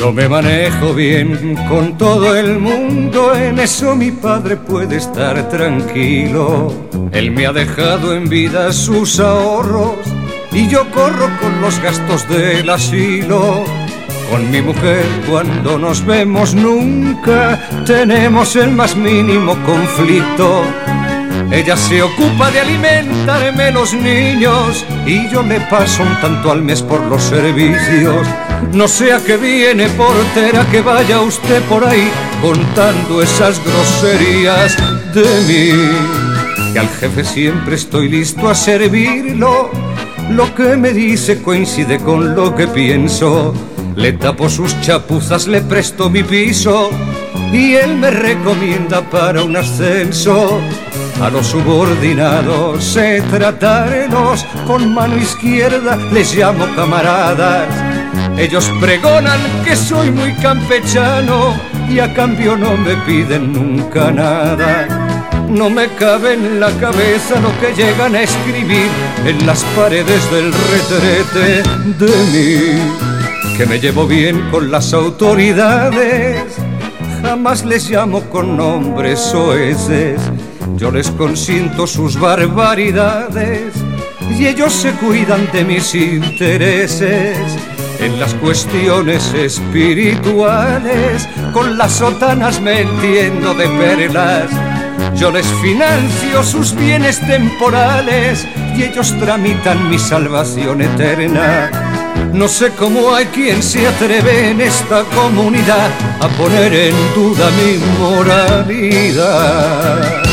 Yo me manejo bien con todo el mundo, en eso mi padre puede estar tranquilo. Él me ha dejado en vida sus ahorros y yo corro con los gastos del asilo. Con mi mujer cuando nos vemos nunca tenemos el más mínimo conflicto. Ella se ocupa de alimentarme los niños y yo le paso un tanto al mes por los servicios. No sea que viene portera que vaya usted por ahí contando esas groserías de mí. Que al jefe siempre estoy listo a servirlo, lo que me dice coincide con lo que pienso. Le tapo sus chapuzas, le presto mi piso y él me recomienda para un ascenso. A los subordinados tratarlos con mano izquierda, les llamo camaradas. Ellos pregonan que soy muy campechano y a cambio no me piden nunca nada. No me cabe en la cabeza lo que llegan a escribir en las paredes del retrete de mí. Que me llevo bien con las autoridades, jamás les llamo con nombres soeces. Yo les consiento sus barbaridades y ellos se cuidan de mis intereses. En las cuestiones espirituales, con las sotanas me entiendo de perlas. Yo les financio sus bienes temporales y ellos tramitan mi salvación eterna. No sé cómo hay quien se atreve en esta comunidad a poner en duda mi moralidad.